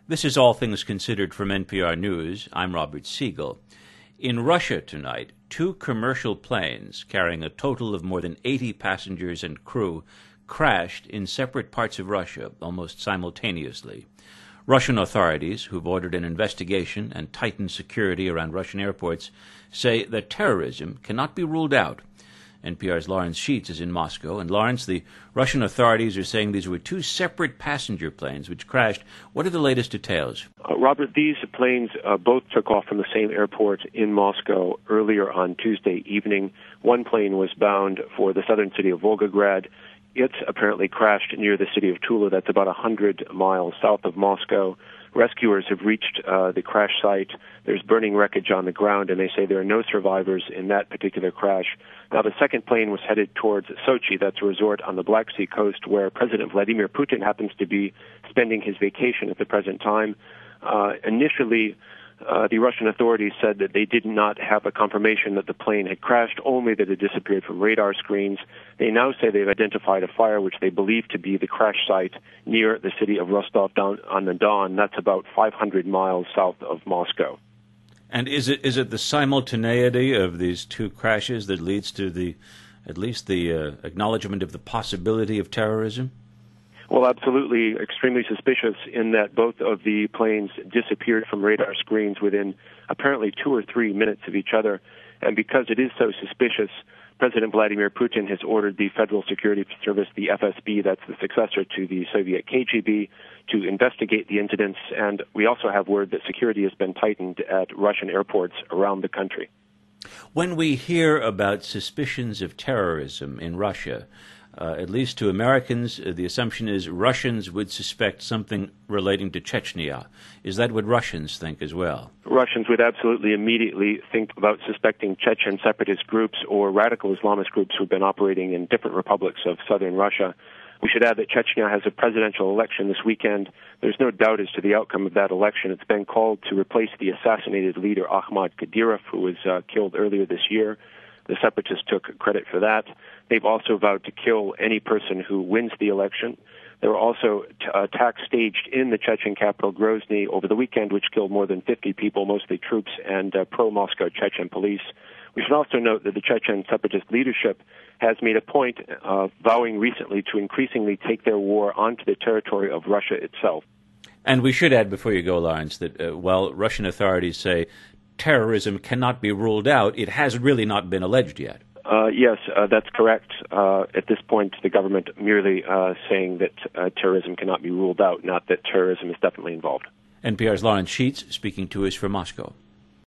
This is All Things Considered from NPR News. I'm Robert Siegel. In Russia tonight, two commercial planes carrying a total of more than 80 passengers and crew crashed in separate parts of Russia almost simultaneously. Russian authorities, who've ordered an investigation and tightened security around Russian airports, say that terrorism cannot be ruled out. NPR's Lawrence Sheets is in Moscow. And Lawrence, the Russian authorities are saying these were two separate passenger planes which crashed. What are the latest details? Robert, these planes both took off from the same airport in Moscow earlier on Tuesday evening. One plane was bound for the southern city of Volgograd. It apparently crashed near the city of Tula. That's about 100 miles south of Moscow. Rescuers have reached the crash site. There's burning wreckage on the ground, and they say there are no survivors in that particular crash. Now, the second plane was headed towards Sochi. That's a resort on the Black Sea coast where President Vladimir Putin happens to be spending his vacation at the present time. Initially, the Russian authorities said that they did not have a confirmation that the plane had crashed, only that it disappeared from radar screens. They now say they've identified a fire which they believe to be the crash site near the city of Rostov-on-the-Don. That's about 500 miles south of Moscow. And is it the simultaneity of these two crashes that leads to at least the acknowledgement of the possibility of terrorism? Well, absolutely extremely suspicious in that both of the planes disappeared from radar screens within apparently 2 or 3 minutes of each other. And because it is so suspicious, President Vladimir Putin has ordered the Federal Security Service, the FSB, that's the successor to the Soviet KGB, to investigate the incidents. And we also have word that security has been tightened at Russian airports around the country. When we hear about suspicions of terrorism in Russia, at least to Americans, the assumption is Russians would suspect something relating to Chechnya. Is that what Russians think as well? Russians would absolutely immediately think about suspecting Chechen separatist groups or radical Islamist groups who've been operating in different republics of southern Russia. We should add that Chechnya has a presidential election this weekend. There's no doubt as to the outcome of that election. It's been called to replace the assassinated leader Ahmad Kadyrov, who was killed earlier this year. The separatists took credit for that. They've also vowed to kill any person who wins the election. There were also attacks staged in the Chechen capital, Grozny, over the weekend, which killed more than 50 people, mostly troops and pro-Moscow Chechen police. We should also note that the Chechen separatist leadership has made a point of vowing recently to increasingly take their war onto the territory of Russia itself. And we should add, before you go, Lawrence, that while Russian authorities say terrorism cannot be ruled out, it has really not been alleged yet. Yes, that's correct. At this point, the government merely saying that terrorism cannot be ruled out, not that terrorism is definitely involved. NPR's Lawrence Sheets speaking to us from Moscow.